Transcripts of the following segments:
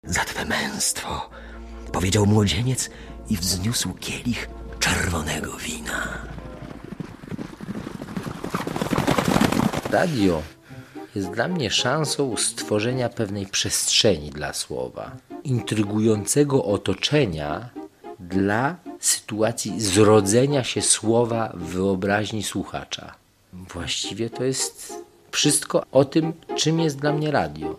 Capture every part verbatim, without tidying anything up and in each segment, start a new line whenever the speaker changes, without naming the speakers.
Za twe męstwo, powiedział młodzieniec i wzniósł kielich czerwonego wina.
Radio jest dla mnie szansą stworzenia pewnej przestrzeni dla słowa, intrygującego otoczenia dla sytuacji zrodzenia się słowa w wyobraźni słuchacza. Właściwie to jest wszystko o tym, czym jest dla mnie radio.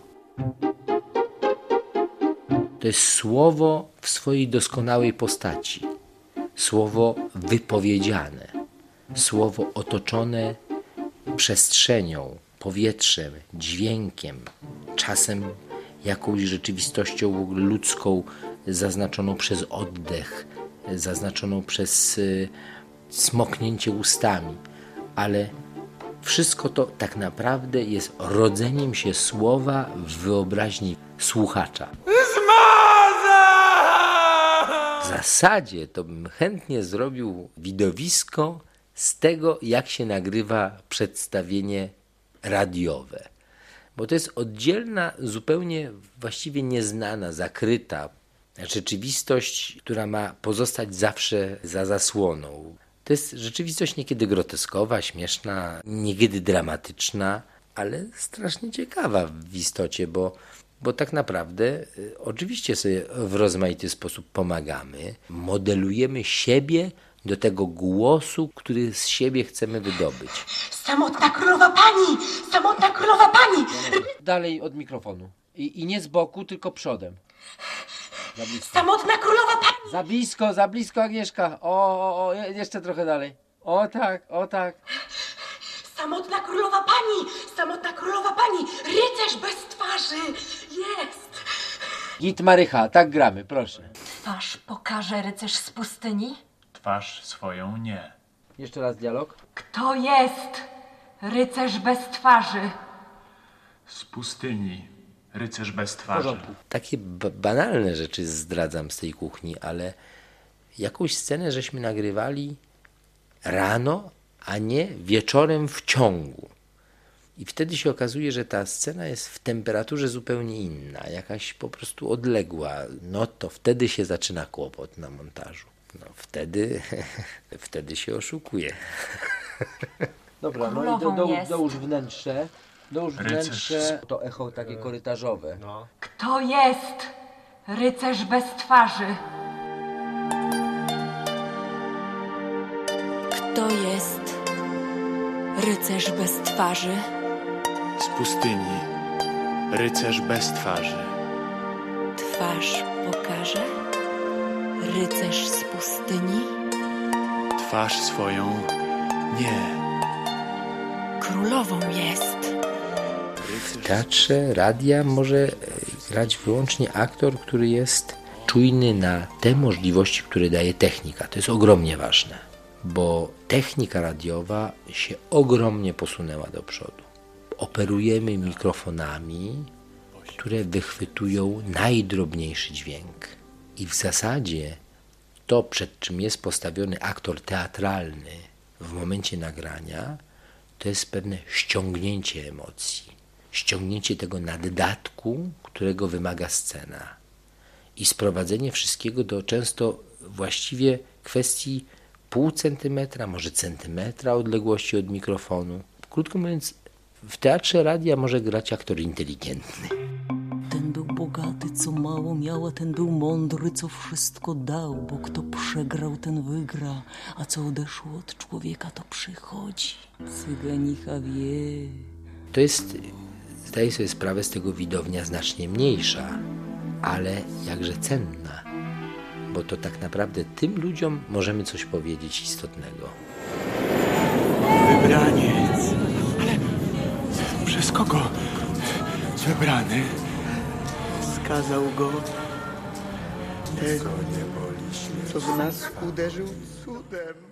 To jest słowo w swojej doskonałej postaci, słowo wypowiedziane, słowo otoczone przestrzenią, powietrzem, dźwiękiem, czasem jakąś rzeczywistością ludzką zaznaczoną przez oddech, zaznaczoną przez y, smoknięcie ustami, ale wszystko to tak naprawdę jest rodzeniem się słowa w wyobraźni słuchacza. W zasadzie to bym chętnie zrobił widowisko z tego, jak się nagrywa przedstawienie radiowe. Bo to jest oddzielna, zupełnie właściwie nieznana, zakryta rzeczywistość, która ma pozostać zawsze za zasłoną. To jest rzeczywistość niekiedy groteskowa, śmieszna, niekiedy dramatyczna, ale strasznie ciekawa w istocie, bo, bo tak naprawdę y, oczywiście sobie w rozmaity sposób pomagamy, modelujemy siebie do tego głosu, który z siebie chcemy wydobyć.
Samotna królowa pani! Samotna królowa pani!
Dalej od mikrofonu. I, i nie z boku, tylko przodem. Za blisko.
Samotna królowa pani!
Za blisko, za blisko, Agnieszka. O, o, o, jeszcze trochę dalej. O tak, o tak.
Samotna królowa pani! Samotna królowa pani! Rycerz bez twarzy! Jest!
Git Marycha, tak gramy, proszę.
Twarz pokaże rycerz z pustyni?
Twarz swoją nie.
Jeszcze raz dialog.
Kto jest rycerz bez twarzy?
Z pustyni. Rycerz bez
W
twarzy.
porządku. Takie b- banalne rzeczy zdradzam z tej kuchni, ale jakąś scenę żeśmy nagrywali rano, a nie wieczorem w ciągu. I wtedy się okazuje, że ta scena jest w temperaturze zupełnie inna, jakaś po prostu odległa. No to wtedy się zaczyna kłopot na montażu. No wtedy, wtedy się oszukuje. Dobra, no i do,
Królową
do,
jest.
dołóż wnętrze. Dołóż
Rycerz.
wnętrze. To echo takie korytarzowe.
Kto jest rycerz bez twarzy?
Kto jest rycerz bez twarzy?
Z pustyni, rycerz bez twarzy.
Twarz pokaże? Rycerz z pustyni?
Twarz swoją nie.
Królową jest.
W teatrze radia może grać wyłącznie aktor, który jest czujny na te możliwości, które daje technika. To jest ogromnie ważne, bo technika radiowa się ogromnie posunęła do przodu. Operujemy mikrofonami, które wychwytują najdrobniejszy dźwięk. I w zasadzie to, przed czym jest postawiony aktor teatralny w momencie nagrania, to jest pewne ściągnięcie emocji, ściągnięcie tego naddatku, którego wymaga scena i sprowadzenie wszystkiego do często właściwie kwestii pół centymetra, może centymetra odległości od mikrofonu. Krótko mówiąc, w teatrze radia może grać aktor inteligentny.
Ten był bogaty, co mało miał, a ten był mądry, co wszystko dał, bo kto przegrał, ten wygra, a co odeszło od człowieka, to przychodzi. Cyganicha wie.
To jest, zdaję sobie sprawę z tego, widownia znacznie mniejsza, ale jakże cenna, bo to tak naprawdę tym ludziom możemy coś powiedzieć istotnego.
Wybraniec. Ale przez kogo wybrany?
Skazał go ten, co w nas uderzył cudem.